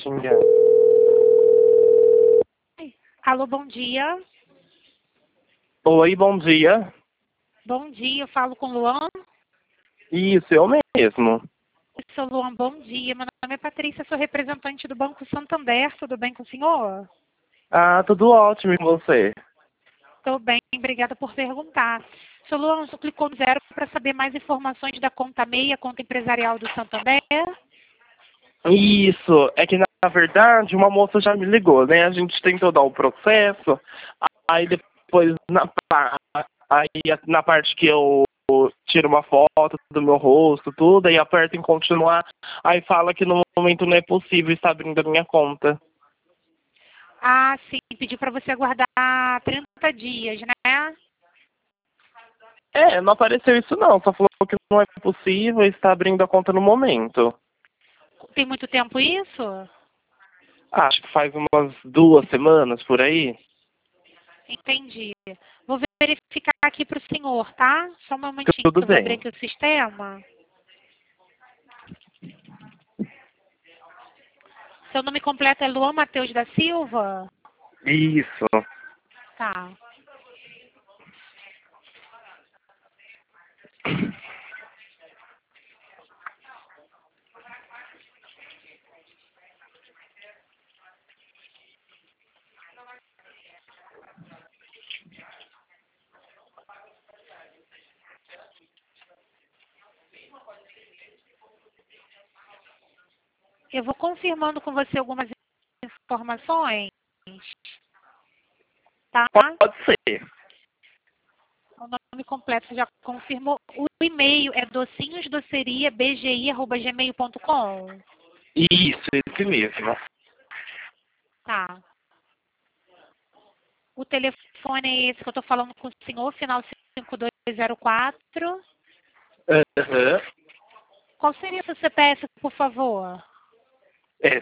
xingar. Alô, bom dia. Oi, bom dia. Bom dia, eu falo com o Luan. Isso, eu mesmo. Eu sou Luan, bom dia. Meu nome é Patrícia, sou representante do Banco Santander. Tudo bem com o senhor? Ah, tudo ótimo e com você? Estou bem, obrigada por perguntar. Seu Luan, você clicou no zero para saber mais informações da conta MEI, conta empresarial do Santander? Isso, é que na verdade uma moça já me ligou, né? A gente tentou dar o processo, aí depois aí na parte que eu tiro uma foto do meu rosto, tudo, aí aperto em continuar, aí fala que no momento não é possível estar abrindo a minha conta. Ah, sim, pedi para você aguardar 30 dias, né? É, não apareceu isso não, só falou que não é possível estar abrindo a conta no momento. Tem muito tempo isso? Acho que faz umas 2 semanas por aí. Entendi. Vou verificar aqui para o senhor, tá? Só um momentinho Tudo que eu vou abrir bem. aqui o sistema. Seu nome completo é Luan Matheus da Silva? Isso. Tá. Eu vou confirmando com você algumas informações, tá? Pode ser. O nome completo você já confirmou. O e-mail é docinhosdoceria.bgi@gmail.com. Isso, esse mesmo. Tá. O telefone é esse que eu estou falando com o senhor, final 5204. Aham. Qual seria o seu CPF, por favor? É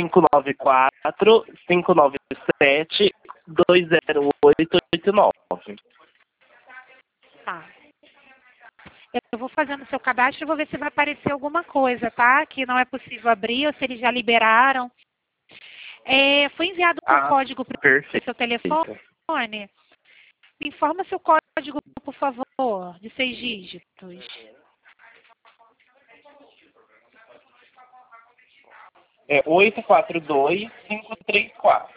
594-597-20889. Tá. Eu vou fazendo o seu cadastro e vou ver se vai aparecer alguma coisa, tá? Que não é possível abrir ou se eles já liberaram. Foi enviado um Ah, código para o perfeito. seu telefone. Me informa seu código, por favor, de 6 dígitos. É 842534.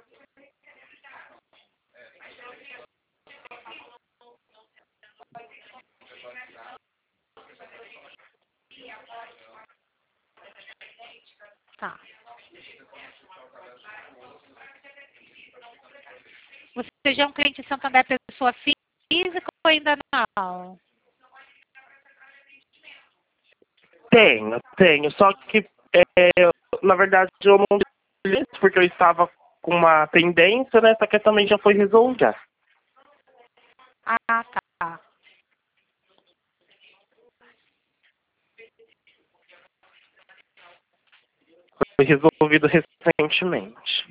Tá. Você já é um cliente de Santander, pessoa física ou ainda não? Tenho. Só que, na verdade, eu não dei isso porque eu estava com uma pendência, né? Só que também já foi resolvida. Ah, tá. Foi resolvido recentemente.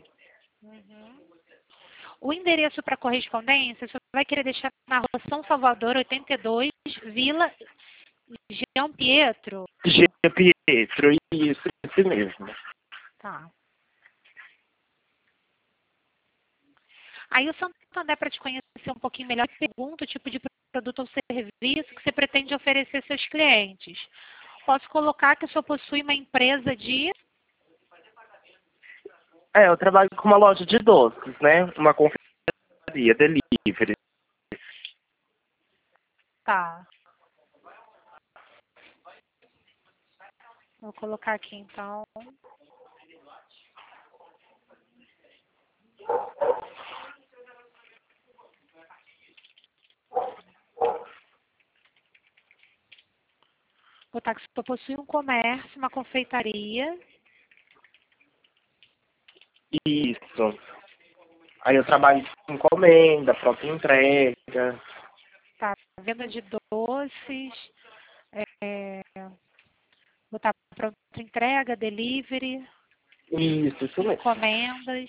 O endereço para correspondência, você vai querer deixar na rua São Salvador, 82, Vila Jean Pietro. G. Pietro, isso, esse mesmo. Tá. Aí o Santander, para te conhecer um pouquinho melhor, pergunta o tipo de produto ou serviço que você pretende oferecer aos seus clientes. Posso colocar que o senhor possui uma empresa de... Eu trabalho com uma loja de doces, né? Uma confeitaria, delivery. Tá. Vou colocar aqui, então. Vou botar que o senhor possui um comércio, uma confeitaria. Isso. Aí eu trabalho com encomenda, própria entrega. Tá. Venda de doces. É, botar pronta entrega, delivery, Isso mesmo. encomendas.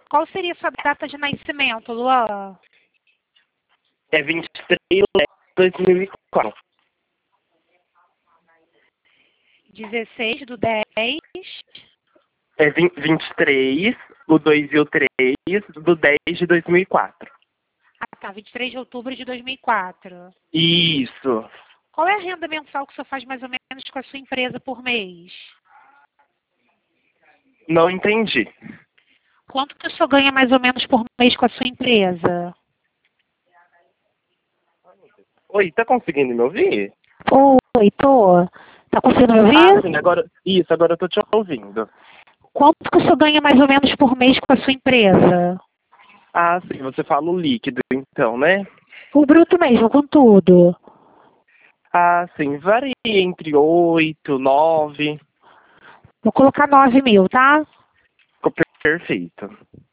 Qual seria a sua data de nascimento, Luan? É 23 de 2004. 16 do 10. É 23, o 2 e o 3 do 10 de 2004. Ah, tá. 23 de outubro de 2004. Isso. Qual é a renda mensal que o senhor faz mais ou menos com a sua empresa por mês? Não entendi. Quanto que o senhor ganha mais ou menos por mês com a sua empresa? Oi, tá conseguindo me ouvir? Oi, tô. Tá conseguindo me Ah, sim, ouvir? agora. Isso, agora eu tô te ouvindo. Quanto que o senhor ganha mais ou menos por mês com a sua empresa? Ah, sim, você fala o líquido, então, né? O bruto mesmo, com tudo. Ah, sim, varia entre 8, 9. Vou colocar 9 mil, tá? Ficou perfeito.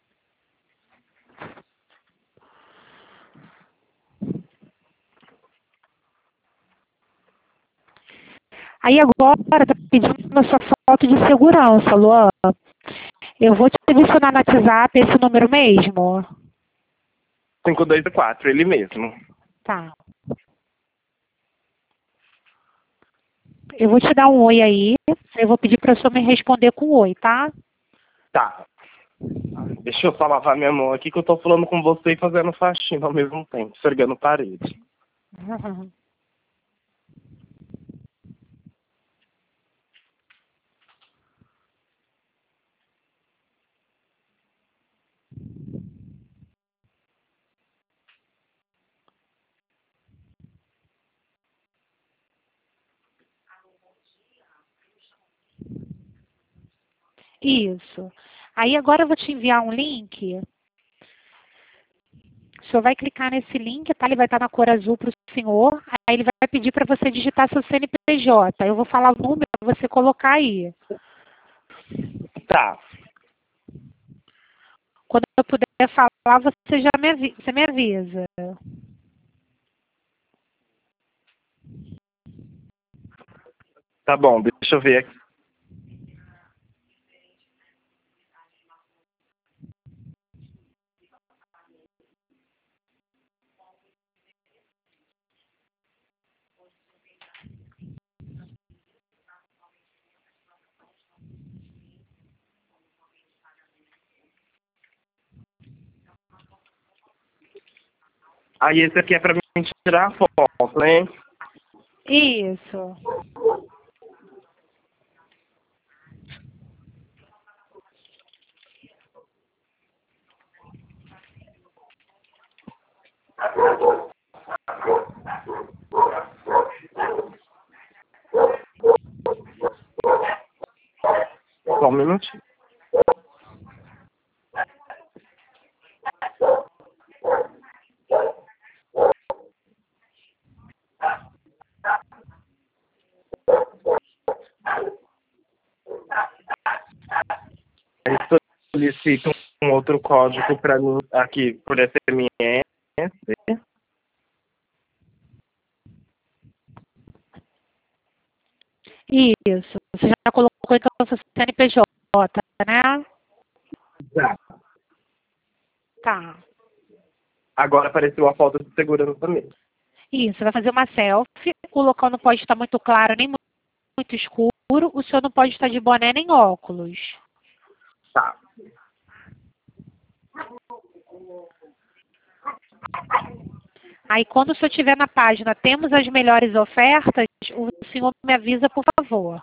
Aí agora tá pedindo a sua foto de segurança, Luan. Eu vou te adicionar no WhatsApp esse número mesmo. 5224, ele mesmo. Tá. Eu vou te dar um oi aí. Eu vou pedir pra sua me responder com oi, tá? Tá. Deixa eu só lavar minha mão aqui que eu tô falando com você e fazendo faxina ao mesmo tempo, esfregando parede. Isso. Aí agora eu vou te enviar um link. O senhor vai clicar nesse link, tá? Ele vai estar na cor azul para o senhor. Aí ele vai pedir para você digitar seu CNPJ. Eu vou falar o número para você colocar aí. Tá. Quando eu puder falar, você já você me avisa. Tá bom, deixa eu ver aqui. Aí esse aqui é pra mim tirar a foto, né? Isso. Só um minutinho. Aí solicito um outro código pra mim aqui por SMS. Isso. Você já colocou então seu CNPJ, né? Tá. Tá. Agora apareceu a foto de segurança também. Isso. Você vai fazer uma selfie. O local não pode estar muito claro nem muito escuro. O senhor não pode estar de boné nem óculos. Tá. Aí, quando o senhor estiver na página, temos as melhores ofertas, o senhor me avisa, por favor.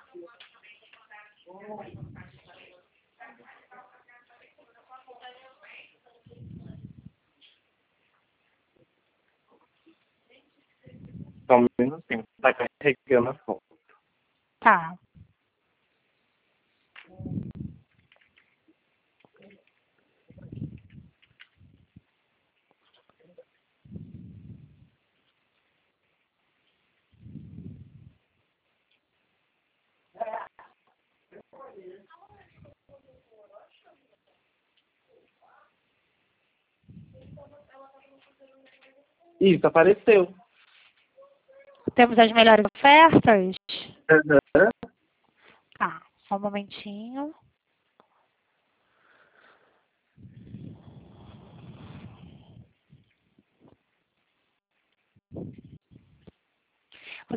Só um minutinho. Tá carregando a foto. Tá. Isso, apareceu. Temos as melhores ofertas? Aham. Tá. Só um momentinho.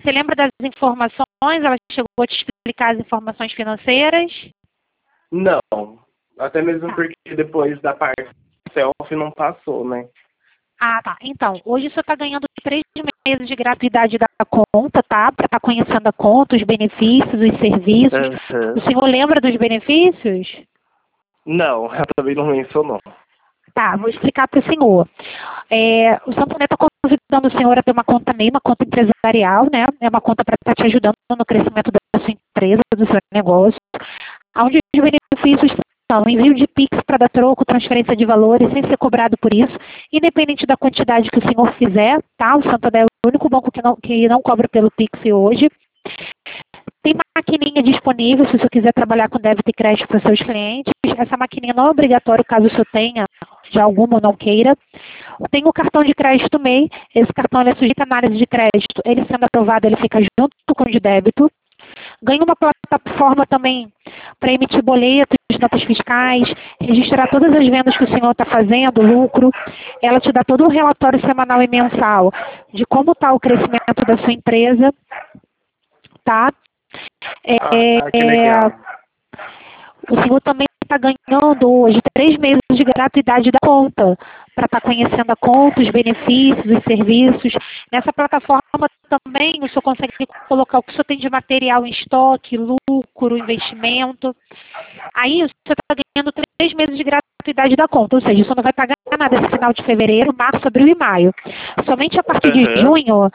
Você lembra das informações? Ela chegou a te explicar as informações financeiras? Não. Até mesmo Tá. porque depois da parte selfie não passou, né? Ah, tá. Então, hoje você está ganhando 3 meses de gratuidade da conta, tá? Para estar conhecendo a conta, os benefícios, os serviços. O Aham. senhor lembra dos benefícios? Não, ela também não mencionou. Tá, vou explicar para o senhor. O Santander está convidando o senhor a ter uma conta MEI, uma conta empresarial, né? É uma conta para estar te ajudando no crescimento da sua empresa, do seu negócio. Onde os benefícios são envio de Pix para dar troco, transferência de valores, sem ser cobrado por isso, independente da quantidade que o senhor fizer, tá? O Santander é o único banco que não cobra pelo Pix hoje. Tem maquininha disponível, se o senhor quiser trabalhar com débito e crédito para os seus clientes. Essa maquininha não é obrigatório caso o senhor tenha de alguma ou não queira. Tem o cartão de crédito MEI. Esse cartão ele é sujeito à análise de crédito. Ele sendo aprovado, ele fica junto com o de débito. Ganha uma plataforma também para emitir boletos, notas fiscais, registrar todas as vendas que o senhor está fazendo, lucro. Ela te dá todo um relatório semanal e mensal de como está o crescimento da sua empresa, tá? Que legal. O senhor também está ganhando hoje 3 meses de gratuidade da conta, para estar conhecendo a conta, os benefícios, os serviços. Nessa plataforma também o senhor consegue colocar o que o senhor tem de material em estoque, lucro, investimento. Aí o senhor está ganhando 3 meses de gratuidade da conta, ou seja, o senhor não vai pagar nada no final de fevereiro, março, abril e maio. Somente a partir de Aham. junho,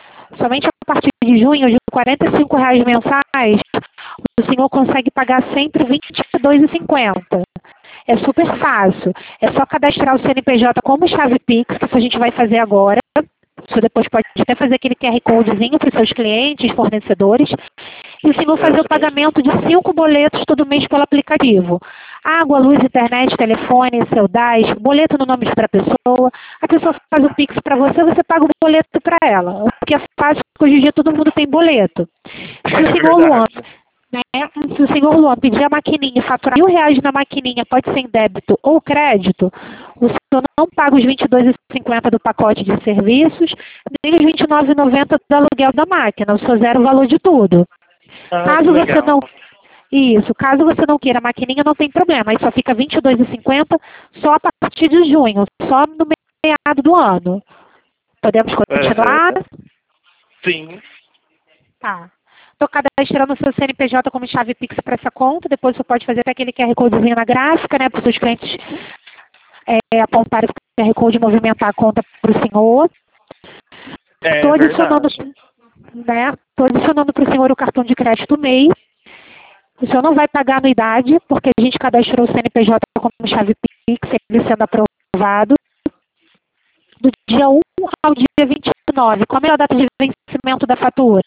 de R$ 45 mensais, o senhor consegue pagar sempre R$ 22,50. É super fácil. É só cadastrar o CNPJ como chave Pix, que isso a gente vai fazer agora. Você depois pode até fazer aquele QR Codezinho para os seus clientes, fornecedores. E o senhor fazer o Aham. pagamento de 5 boletos todo mês pelo aplicativo. Água, luz, internet, telefone, seu DAS, boleto no nome da pessoa. A pessoa faz o Pix para você, você paga o boleto para ela. O que é fácil, porque hoje em dia todo mundo tem boleto. Se o É senhor Luan, verdade. né, se o senhor Luan pedir a maquininha e faturar R$ 1.000 na maquininha, pode ser em débito ou crédito, o senhor não paga os R$ 22,50 do pacote de serviços, nem os R$ 29,90 do aluguel da máquina. O senhor zera o valor de tudo. Que Caso você legal. não caso você não queira a maquininha, não tem problema. Aí só fica R$ 22,50 só a partir de junho, só no meado do ano. Podemos Aham. continuar? Sim. Tá. Estou cadastrando o seu CNPJ como chave Pix para essa conta. Depois você pode fazer até aquele QR Codezinho na gráfica, né? Para os seus clientes apontarem o QR Code e movimentar a conta para o senhor. É Estou adicionando, verdade. né? Estou adicionando para o senhor o cartão de crédito MEI. O senhor não vai pagar anuidade, porque a gente cadastrou o CNPJ como chave Pix, ele sendo aprovado, do dia 1 ao dia 29. Qual é a data de vencimento da fatura?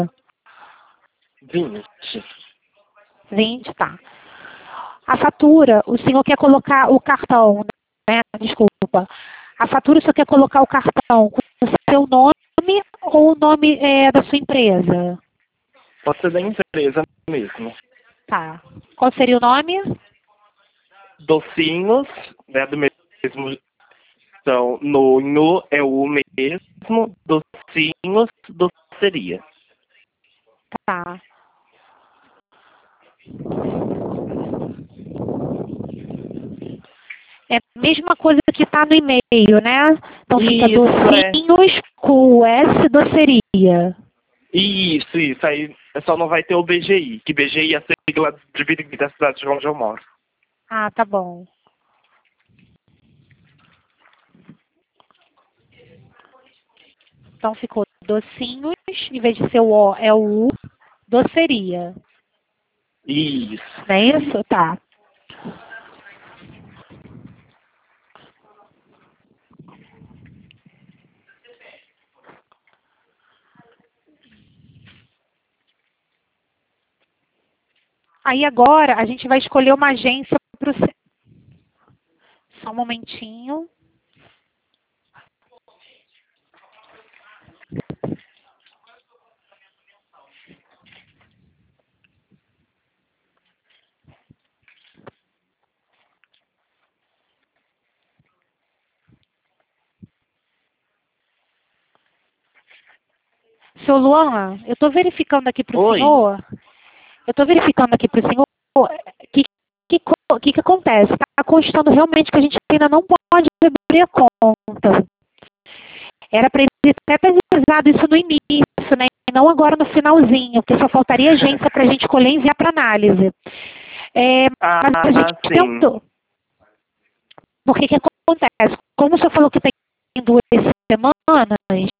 20. 20, tá. A fatura, o senhor quer colocar o cartão, né? Desculpa. A fatura, o senhor quer colocar o cartão com o seu nome ou o nome da sua empresa? Pode ser da empresa mesmo. Tá. Qual seria o nome? Docinhos, né, do mesmo. Então, no é o mesmo, docinhos, doceria. Tá. É a mesma coisa que está no e-mail, né? Então fica Isso, é. docinhos com o S doceria. Isso. Aí só não vai ter o BGI, que BGI é a sigla de Birigui da cidade de onde eu moro. Ah, tá bom. Então ficou docinhos, em vez de ser o O, é o U, doceria. Isso. Não é isso? Tá. Aí agora a gente vai escolher uma agência para o... Só um momentinho. Seu Luan, eu estou verificando aqui para o Oi. senhor. Eu estou verificando aqui para o senhor o que acontece. Está constando realmente que a gente ainda não pode abrir a conta. Era para ele até ter avisado isso no início, né? E não agora no finalzinho, porque só faltaria agência para a gente colher e enviar para análise. Mas a gente sim. tentou. Porque que acontece? Como o senhor falou que tem 2 semanas,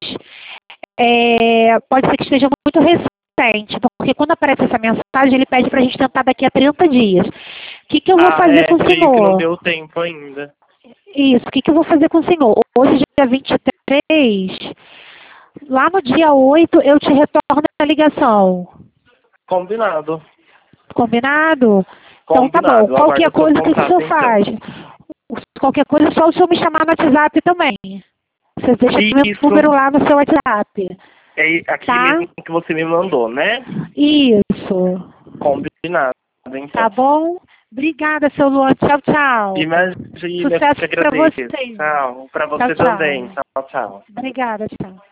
pode ser que esteja muito recente, porque quando aparece essa mensagem, ele pede para a gente tentar daqui a 30 dias. O que eu vou fazer com o creio que não senhor? deu tempo ainda. Isso, o que eu vou fazer com o senhor? Hoje, dia 23, lá no dia 8, eu te retorno a ligação. Combinado. Combinado? Então tá Combinado. bom. Qualquer Aguardo coisa, seu o que o contato, senhor então. faz? Qualquer coisa, é só o senhor me chamar no WhatsApp também. Você deixa meu Isso. número lá no seu WhatsApp. É aqui Tá? mesmo que você me mandou, né? Isso. Combinado, então. Tá bom? Obrigada, seu Luan. Tchau, tchau. Imagina, eu Sucesso te para agradeço. você. Tchau. Pra você Tchau, tchau. também. Tchau, tchau. Obrigada, tchau.